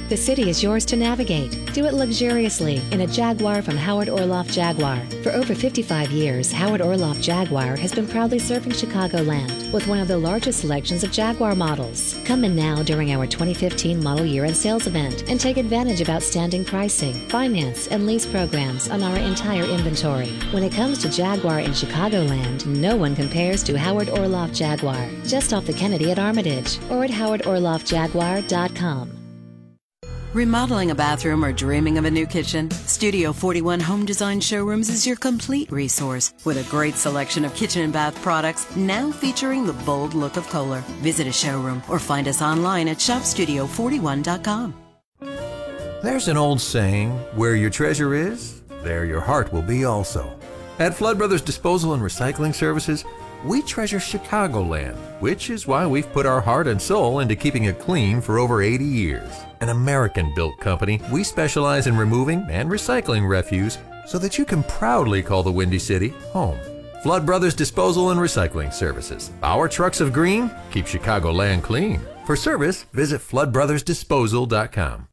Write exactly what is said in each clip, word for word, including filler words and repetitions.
The city is yours to navigate. Do it luxuriously in a Jaguar from Howard Orloff Jaguar. For over fifty-five years, Howard Orloff Jaguar has been proudly serving Chicagoland with one of the largest selections of Jaguar models. Come in now during our twenty fifteen model year-end sales event and take advantage of outstanding pricing, finance, and lease programs on our entire inventory. When it comes to Jaguar in Chicagoland, no one compares to Howard Orloff Jaguar, just off the Kennedy at Armitage or at howard orloff jaguar dot com. Remodeling a bathroom or dreaming of a new kitchen? Studio forty-one Home Design Showrooms is your complete resource with a great selection of kitchen and bath products now featuring the bold look of Kohler. Visit a showroom or find us online at shop studio forty-one dot com. There's an old saying, where your treasure is, there your heart will be also. At Flood Brothers Disposal and Recycling Services, we treasure Chicagoland, which is why we've put our heart and soul into keeping it clean for over eighty years. An American-built company, we specialize in removing and recycling refuse so that you can proudly call the Windy City home. Flood Brothers Disposal and Recycling Services. Our trucks of green keep Chicagoland clean. For service, visit flood brothers disposal dot com.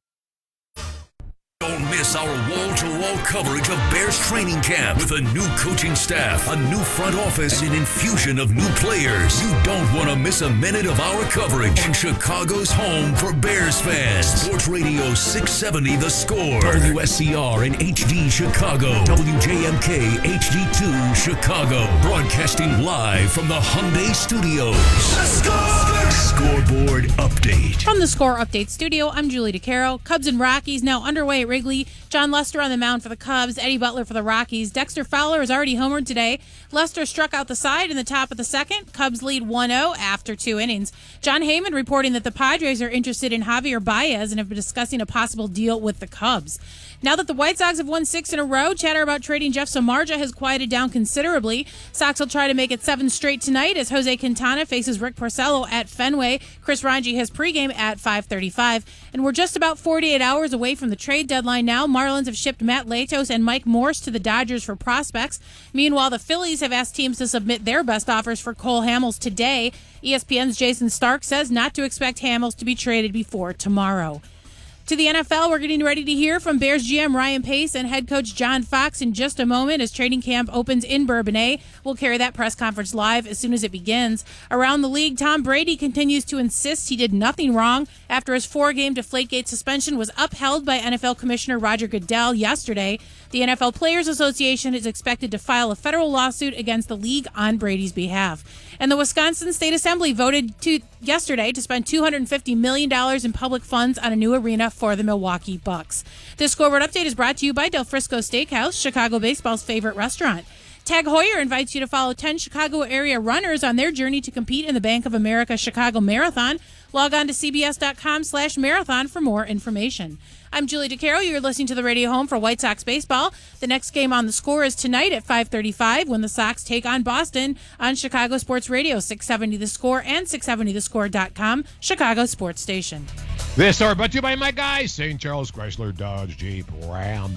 Don't miss our wall-to-wall coverage of Bears training camp with a new coaching staff, a new front office, and an infusion of new players. You don't want to miss a minute of our coverage on Chicago's home for Bears fans. Sports Radio six seventy The Score. W S C R in H D Chicago. W J M K H D two Chicago. Broadcasting live from the Hyundai Studios. The Score! Scoreboard update. From the Score Update Studio, I'm Julie DeCaro. Cubs and Rockies now underway at Wrigley. John Lester on the mound for the Cubs, Eddie Butler for the Rockies. Dexter Fowler is already homered today. Lester struck out the side in the top of the second. Cubs lead one oh after two innings. John Heyman reporting that the Padres are interested in Javier Baez and have been discussing a possible deal with the Cubs. Now that the White Sox have won six in a row, chatter about trading Jeff Samardzija has quieted down considerably. Sox will try to make it seven straight tonight as Jose Quintana faces Rick Porcello at Fenway. Chris Ranji has pregame at five thirty-five. And we're just about forty-eight hours away from the trade deadline now. Marlins have shipped Matt Latos and Mike Morse to the Dodgers for prospects. Meanwhile, the Phillies have asked teams to submit their best offers for Cole Hamels today. E S P N's Jason Stark says not to expect Hamels to be traded before tomorrow. To the N F L, we're getting ready to hear from Bears G M Ryan Pace and head coach John Fox in just a moment as training camp opens in Bourbonnais. We'll carry that press conference live as soon as it begins. Around the league, Tom Brady continues to insist he did nothing wrong after his four-game Deflategate suspension was upheld by N F L Commissioner Roger Goodell yesterday. The N F L Players Association is expected to file a federal lawsuit against the league on Brady's behalf. And the Wisconsin State Assembly voted to yesterday to spend two hundred fifty million dollars in public funds on a new arena for the Milwaukee Bucks. This scoreboard update is brought to you by Del Frisco Steakhouse, Chicago baseball's favorite restaurant. Tag Heuer invites you to follow ten Chicago area runners on their journey to compete in the Bank of America Chicago Marathon. Log on to cbs.com slash marathon for more information. I'm Julie DeCaro. You're listening to the radio home for White Sox baseball. The next game on the Score is tonight at five thirty-five when the Sox take on Boston on Chicago Sports Radio, six seventy The Score and six seventy the score dot com, Chicago Sports Station. This hour brought to you by my guys, Saint Charles Chrysler Dodge Jeep Ram.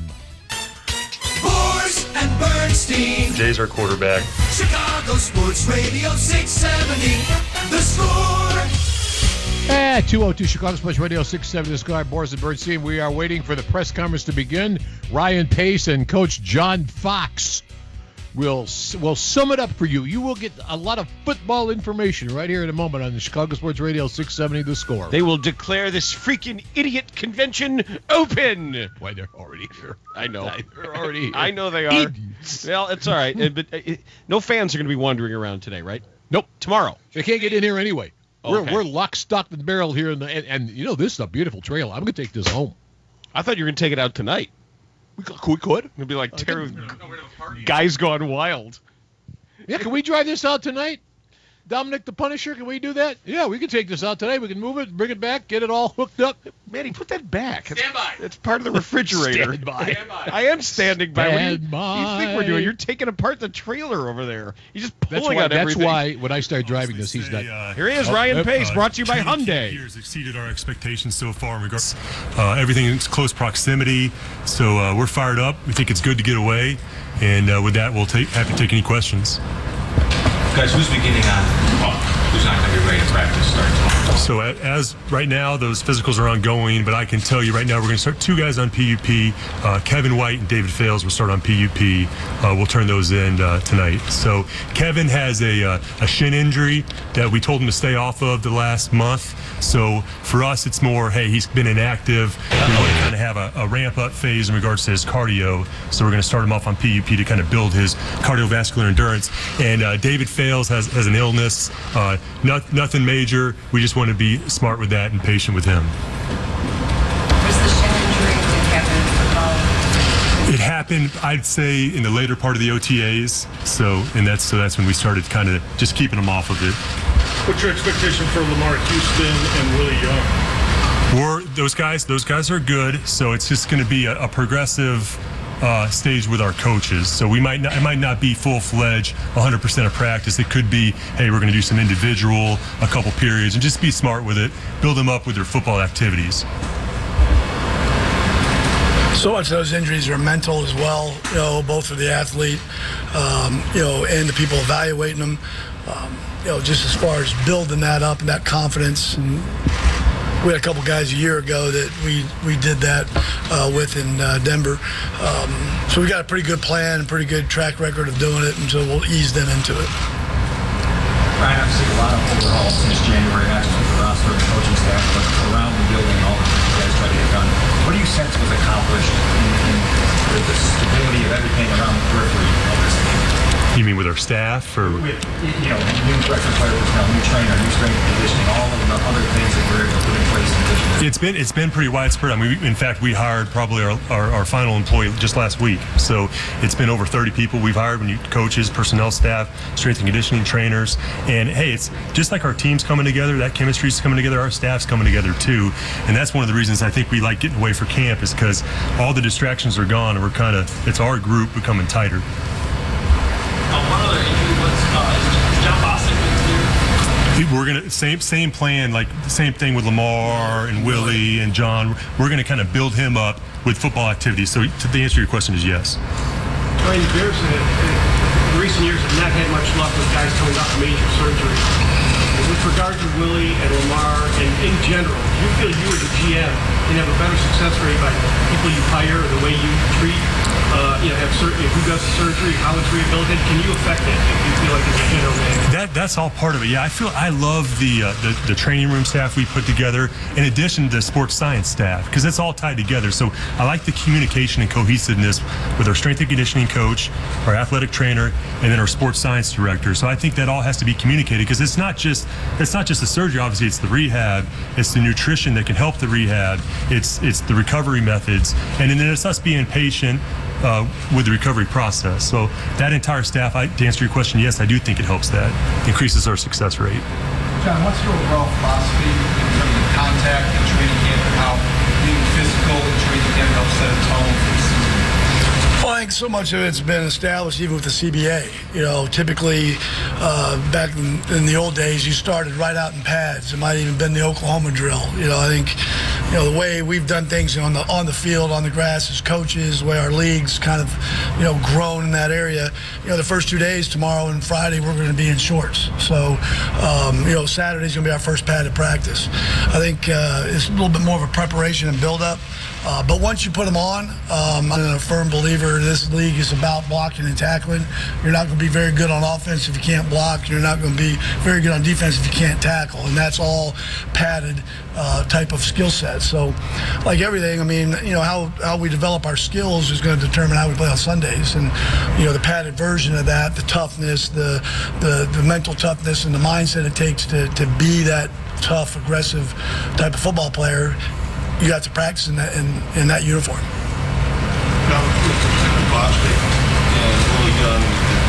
Boers and Bernstein. Jay's our quarterback. Chicago Sports Radio six seventy The Score. At two oh two Chicago Sports Radio six seventy The Score, Boers and Bernstein. We are waiting for the press conference to begin. Ryan Pace and Coach John Fox will will sum it up for you. You will get a lot of football information right here in a moment on the Chicago Sports Radio six seventy The Score. They will declare this freaking idiot convention open. Why, they're already here. I know. They're already here. I know they are. Idiots. Well, it's all right. uh, but uh, no fans are going to be wandering around today, right? Nope. Tomorrow. They can't get in here anyway. We're, okay. we're lock, stock, and barrel here. In the, and, and, you know, this is a beautiful trail. I'm going to take this home. I thought you were going to take it out tonight. We could. We could. It'd be like terror. Guys Gone Wild. Yeah, can we drive this out tonight? Dominic the Punisher, can we do that? Yeah, we can take this out today. We can move it, bring it back, get it all hooked up. Manny, put that back. Stand by. It's part of the refrigerator. Stand by. Stand by. I am standing by. What do you, Stand what do you think we're doing? You're taking apart the trailer over there. You're just pulling That's why, out that's everything. why when I start driving this, he's not. Uh, Here he is, Oh, Ryan uh, Pace, uh, brought to you by training Hyundai. camp has exceeded our expectations so far in regards uh, everything in close proximity. So uh, we're fired up. We think it's good to get away. And uh, with that, we'll take, happy to take any questions. Guys, who's beginning on? who's not going to be ready to practice starting tomorrow? So as right now, those physicals are ongoing, but I can tell you right now we're going to start two guys on P U P. Uh, Kevin White and David Fales will start on P U P. Uh, we'll turn those in uh, tonight. So Kevin has a, uh, a shin injury that we told him to stay off of the last month. So for us, it's more, hey, he's been inactive. We want to kind of have a, a ramp-up phase in regards to his cardio. So we're going to start him off on P U P to kind of build his cardiovascular endurance. And uh, David Fales has, has an illness, uh, not, nothing major. We just want to be smart with that and patient with him. Was the shin injury to Kevin football? It happened, I'd say, in the later part of the O T As. So, and that's so that's when we started kind of just keeping him off of it. What's your expectation for Lamar Houston and Willie Young? We're, those guys, those guys are good. So it's just going to be a, a progressive uh, stage with our coaches. So we might not, it might not be full-fledged, one hundred percent of practice. It could be, hey, we're going to do some individual, a couple periods, and just be smart with it. Build them up with their football activities. So much of those injuries are mental as well, you know, both for the athlete, um, you know, and the people evaluating them. Um, you know, just as far as building that up and that confidence. And we had a couple guys a year ago that we, we did that uh, with in uh, Denver. Um, so we got a pretty good plan and pretty good track record of doing it, and so we'll ease them into it. Ryan, I've seen a lot of overhauls since January, not just with the roster and coaching staff, but around the building and all the things you guys try to get done. What do you sense was accomplished in, in the, the stability of everything around the periphery of this game? You mean with our staff, or with, you know, new director player personnel, new trainer, new strength and conditioning, all of the other things that we're able to put in place in addition? It's been it's been pretty widespread. I mean, we, in fact, we hired probably our, our, our final employee just last week. So it's been over thirty people we've hired, when you coaches, personnel staff, strength and conditioning trainers. And hey, it's just like our team's coming together, that chemistry's coming together, our staff's coming together too. And that's one of the reasons I think we like getting away for camp, is because all the distractions are gone and we're kind of, it's our group becoming tighter. One other injury was uh, is John Bostic here. We're gonna same same plan, like the same thing with Lamar and Willie and John. We're gonna kind of build him up with football activities. So to, the answer to your question is yes. Ryan, the Bears have, in recent years have not had much luck with guys coming off major surgery. With regard to Willie and Lamar and in general, do you feel you as a G M can have a better success rate by people you hire, the way you treat, uh, you know, have certain, who does the surgery, how it's rehabilitated? Can you affect that if you feel like as a general manager? That that's all part of it. Yeah, I feel I love the uh, the, the training room staff we put together, in addition to the sports science staff, because it's all tied together. So I like the communication and cohesiveness with our strength and conditioning coach, our athletic trainer, and then our sports science director. So I think that all has to be communicated, because it's not just it's not just the surgery. Obviously, it's the rehab, it's the nutrition that can help the rehab, it's it's the recovery methods, and then it's us being patient Uh, with the recovery process. So that entire staff, I, to answer your question, yes, I do think it helps that, increases our success rate. John, what's your overall philosophy in terms of contact and training camp, and how being physical and training camp helps set a tone for the season? Well, I think so much of it's been established even with the C B A. You know, typically uh, back in, in the old days, you started right out in pads. It might have even been the Oklahoma drill. You know, I think, you know, the way we've done things on the on the field, on the grass as coaches, the way our league's kind of, you know, grown in that area. You know, the first two days, tomorrow and Friday, we're going to be in shorts. So, um, you know, Saturday's going to be our first padded practice. I think uh, it's a little bit more of a preparation and build-up. Uh, but once you put them on, um, I'm a firm believer this league is about blocking and tackling. You're not going to be very good on offense if you can't block. You're not going to be very good on defense if you can't tackle. And that's all padded uh, type of skill set. So, like everything, I mean, you know, how, how we develop our skills is going to determine how we play on Sundays. And, you know, the padded version of that, the toughness, the the, the mental toughness and the mindset it takes to, to be that tough, aggressive type of football player, you have to practice in that in, in that uniform. Now, with the Bostic and Willie Young,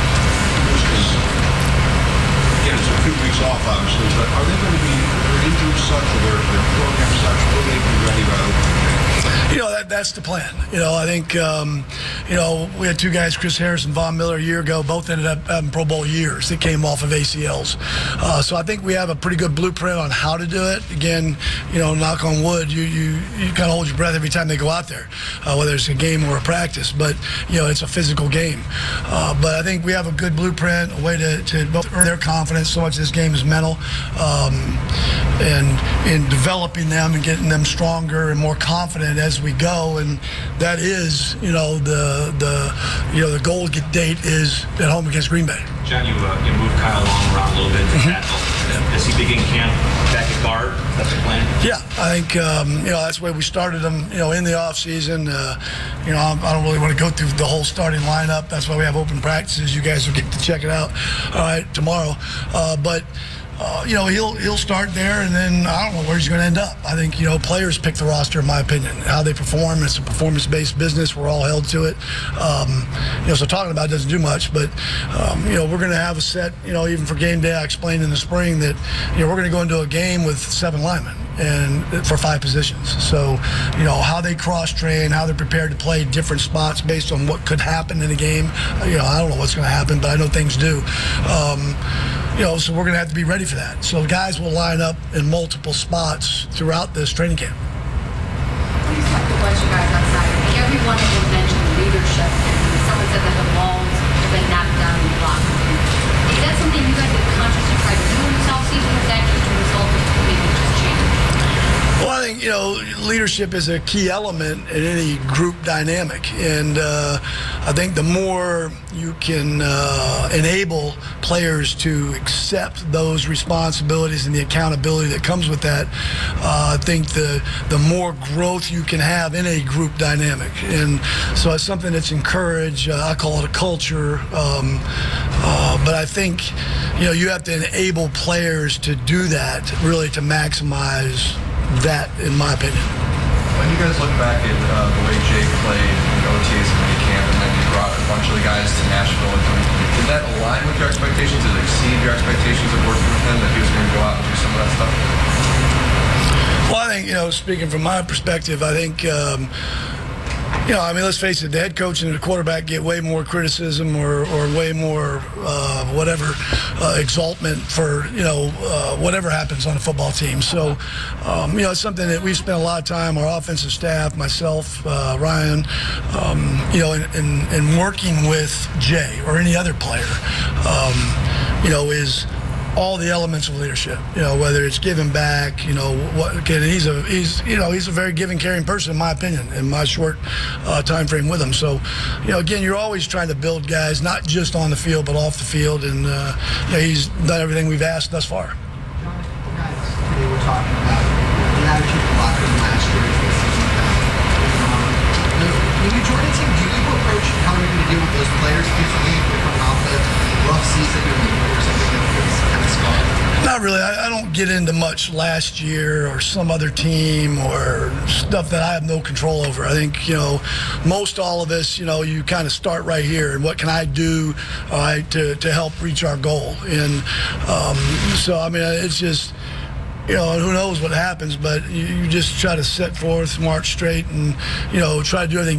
again, it's a few weeks off, obviously, but are they going to be, their injuries such, or their, their program such, will they be ready right away? You know, that that that's the plan. You know, I think, um, you know, we had two guys, Chris Harris and Von Miller, a year ago. Both ended up having Pro Bowl years that came off of A C Ls. Uh, so I think we have a pretty good blueprint on how to do it. Again, you know, knock on wood, you you, you kind of hold your breath every time they go out there, uh, whether it's a game or a practice. But, you know, it's a physical game. Uh, but I think we have a good blueprint, a way to, to both earn their confidence. So much of this game is mental. Um, and in developing them and getting them stronger and more confident as we go, and that is, you know, the the you know the goal date is at home against Green Bay. John, you uh, you moved Kyle Long around a little bit to tackle. Does he begin camp back at guard? Is that the plan? Yeah, I think um, you know that's the way we started him. You know, in the off season. Uh, you know, I don't really want to go through the whole starting lineup. That's why we have open practices. You guys will get to check it out. All right, tomorrow, uh, but. Uh, you know, he'll he'll start there, and then I don't know where he's going to end up. I think, you know, players pick the roster, in my opinion. How they perform, it's a performance-based business. We're all held to it. Um, you know, so talking about it doesn't do much, but, um, you know, we're going to have a set, you know, even for game day, I explained in the spring that, you know, we're going to go into a game with seven linemen and for five positions. So, you know, how they cross-train, how they're prepared to play different spots based on what could happen in a game. You know, I don't know what's going to happen, but I know things do. Um, you know, so we're going to have to be ready for that. So guys will line up in multiple spots throughout this training camp. When you talk to a bunch of guys outside, I think every one of them mentioned leadership. And someone said that the walls have been knocked down in the locker room. Is that something you guys have consciously tried to do in this offseason, or is that just a result of maybe just change? Well, I think, you know, leadership is a key element in any group dynamic. And uh, I think the more you can uh, enable players to accept those responsibilities and the accountability that comes with that, uh, I think the, the more growth you can have in a group dynamic. And so it's something that's encouraged. Uh, I call it a culture. Um, uh, but I think, you know, you have to enable players to do that, really, to maximize that, in my opinion. When you guys look back at uh, the way Jake played in O T As and minicamp, and then you brought a bunch of the guys to Nashville, did that align with your expectations? Did it exceed your expectations of working with him, that he was going to go out and do some of that stuff? Well, I think, you know, speaking from my perspective, I think, um, you know, I mean, let's face it, the head coach and the quarterback get way more criticism or, or way more uh, whatever uh, exaltment for, you know, uh, whatever happens on a football team. So, um, you know, it's something that we've spent a lot of time, our offensive staff, myself, uh, Ryan, um, you know, in, in, in working with Jay or any other player, um, you know, is all the elements of leadership, you know, whether it's giving back, you know, what, okay, he's a, he's, you know, he's a very giving, caring person, in my opinion, in my short uh, time frame with him. So, you know, again, you're always trying to build guys, not just on the field, but off the field. And, uh, you know, he's done everything we've asked thus far. John, the guys today were talking about the attitude of the locker room last year. When you join a team, do you approach how you're going to deal with those players differently coming off a rough season or something that feels kind of scarred? Not really. I, I don't get into much last year or some other team or stuff that I have no control over. I think, you know, most all of us, you know, you kind of start right here. And what can I do, all right, to, to help reach our goal? And um, so, I mean, it's just, you know, who knows what happens, but you, you just try to set forth, march straight, and, you know, try to do everything